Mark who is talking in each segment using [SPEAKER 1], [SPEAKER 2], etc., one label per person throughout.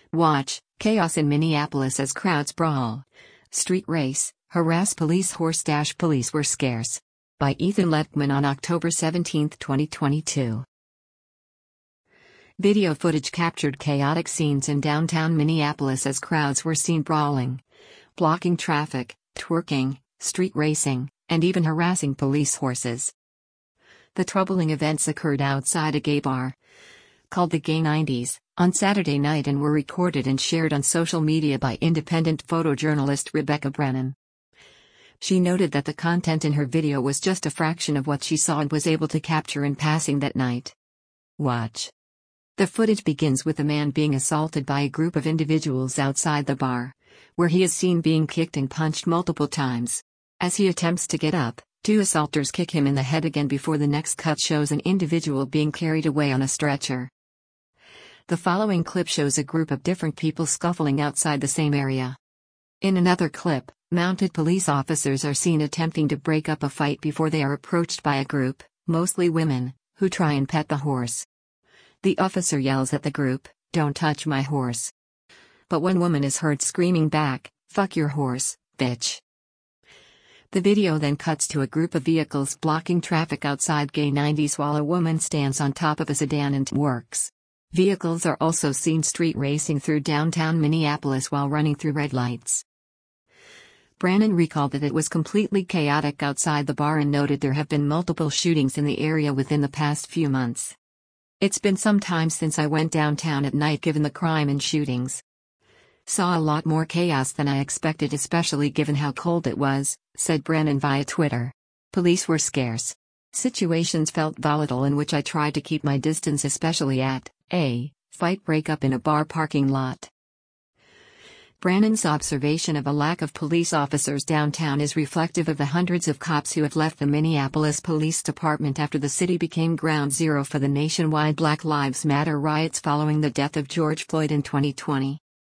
[SPEAKER 1] Watch, chaos in Minneapolis as crowds brawl. Street race, harass police. Police were scarce. By Ethan Lettman on October 17, 2022. Video footage captured chaotic scenes in downtown Minneapolis as crowds were seen brawling, blocking traffic, twerking, street racing, and even harassing police horses. The troubling events occurred outside a gay bar, called the Gay 90s, on Saturday night and were recorded and shared on social media by independent photojournalist Rebecca Brennan. She noted that the content in her video was just a fraction of what she saw and was able to capture in passing that night. Watch. The footage begins with a man being assaulted by a group of individuals outside the bar, where he is seen being kicked and punched multiple times. As he attempts to get up, two assaulters kick him in the head again before the next cut shows an individual being carried away on a stretcher. The following clip shows a group of different people scuffling outside the same area. In another clip, mounted police officers are seen attempting to break up a fight before they are approached by a group, mostly women, who try and pet the horse. The officer yells at the group, "Don't touch my horse." But one woman is heard screaming back, "Fuck your horse, bitch." The video then cuts to a group of vehicles blocking traffic outside Gay 90s while a woman stands on top of a sedan and works. Vehicles are also seen street racing through downtown Minneapolis while running through red lights. Brannon recalled that it was completely chaotic outside the bar and noted there have been multiple shootings in the area within the past few months. "It's been some time since I went downtown at night given the crime and shootings. Saw a lot more chaos than I expected, especially given how cold it was," said Brannon via Twitter. "Police were scarce. Situations felt volatile in which I tried to keep my distance, especially at a fight breakup in a bar parking lot." Brannon's observation of a lack of police officers downtown is reflective of the hundreds of cops who have left the Minneapolis Police Department after the city became ground zero for the nationwide Black Lives Matter riots following the death of George Floyd in 2020.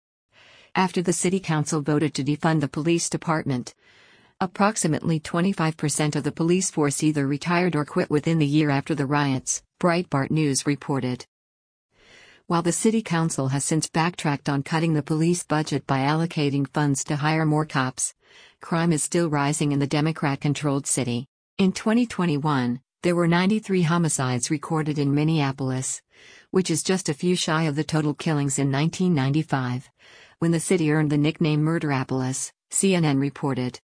[SPEAKER 1] After the city council voted to defund the police department, approximately 25% of the police force either retired or quit within the year after the riots, Breitbart News reported. While the city council has since backtracked on cutting the police budget by allocating funds to hire more cops, crime is still rising in the Democrat-controlled city. In 2021, there were 93 homicides recorded in Minneapolis, which is just a few shy of the total killings in 1995, when the city earned the nickname Murderapolis, CNN reported.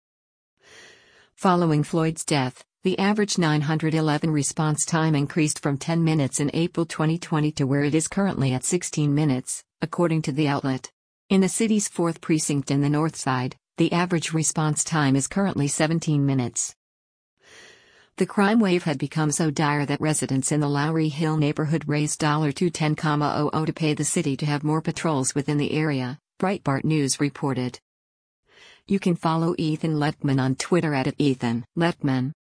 [SPEAKER 1] Following Floyd's death, the average 911 response time increased from 10 minutes in April 2020 to where it is currently at 16 minutes, according to the outlet. In the city's 4th precinct in the north side, the average response time is currently 17 minutes. The crime wave had become so dire that residents in the Lowry Hill neighborhood raised $210,000 to pay the city to have more patrols within the area, Breitbart News reported. You can follow Ethan Lettman on Twitter at @EthanLettman.